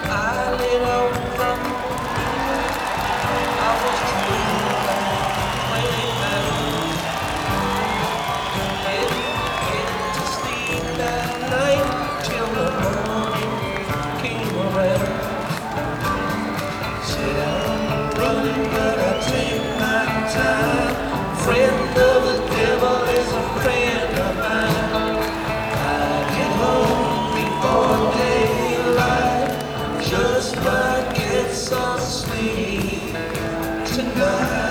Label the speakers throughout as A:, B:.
A: I laid out from I was get to sleep that night till the morning came around. Said I'm running, but I take my time. Friend of the devil is a friend of mine. I get home before daylight, just might get some sleep tonight.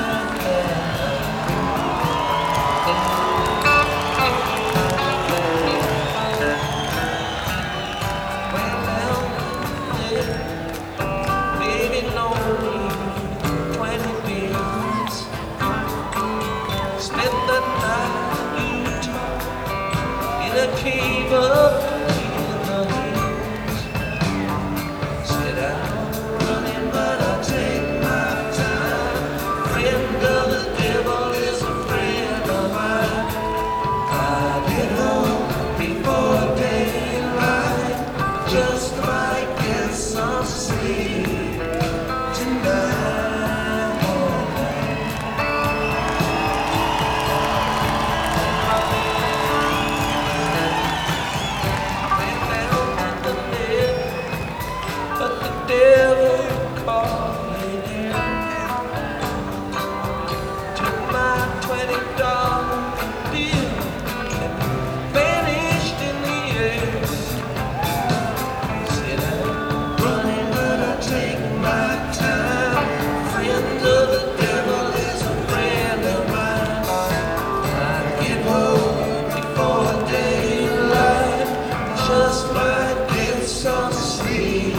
A: Cave up in the hills. Said I'm running, but I take my time. Friend of the devil is a friend of mine. I get home before daylight, just might get some sleep tonight. Devil called me took my $20 bill and vanished in the air. Said I'm running, but I take my time. Friend of the devil is a friend of mine. I get home before daylight, just might get some sleep.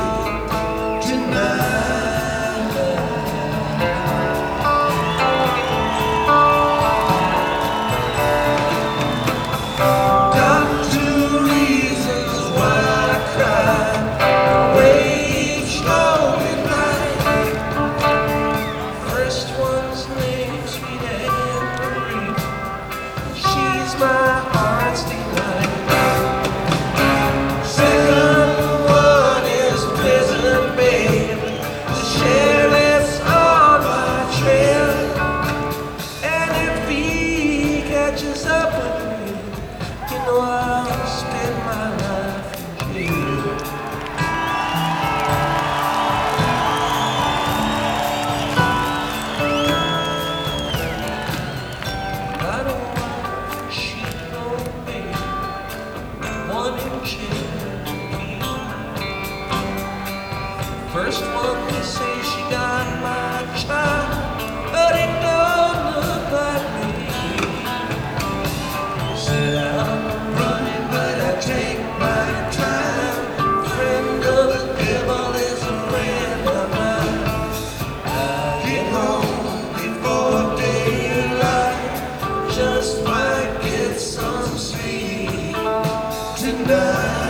A: My heart's delight. Second one is Pleasant Babe. The sheriff's on my trail, and if he catches up with me, you know I'll spend my life in jail. I don't first one to say she got my child, but it don't look like me. Said I'm running, but I take my time. Friend of the devil is a friend of mine. I get home before daylight, just might get some sleep tonight.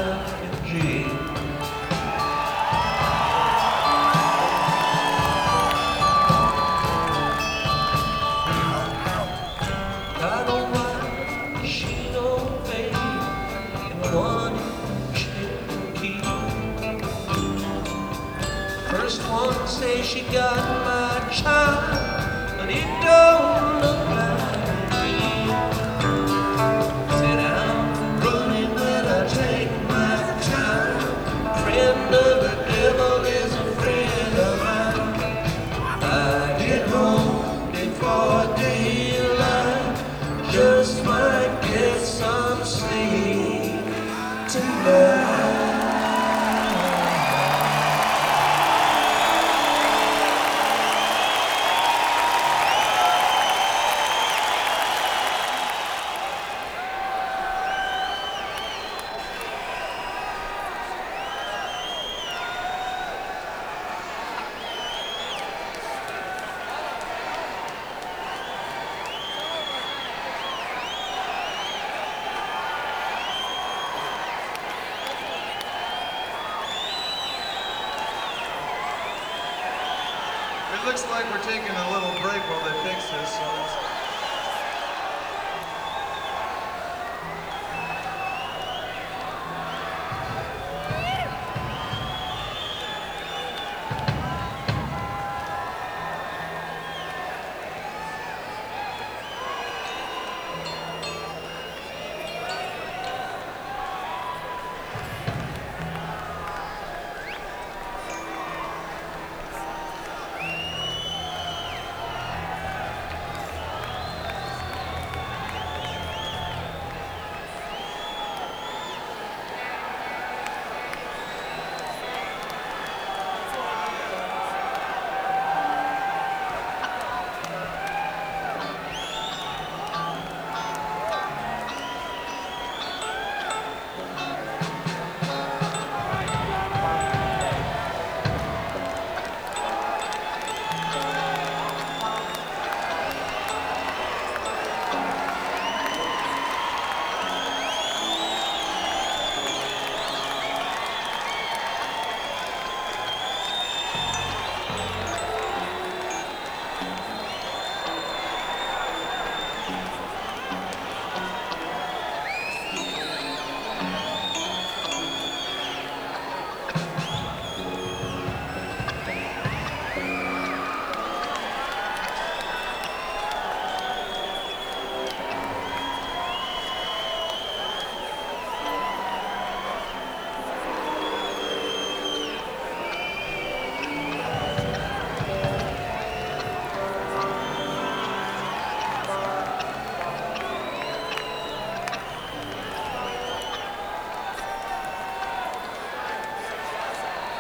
A: like a dream. I don't mind, she don't fade in one Cherokee. First one say she got my child, but it don't look like me. Said I'm running, but I take my time. Friend of the devil is a friend of mine. I get home before daylight, just might get some sleep tonight.
B: It looks like we're taking a little break while they fix this, so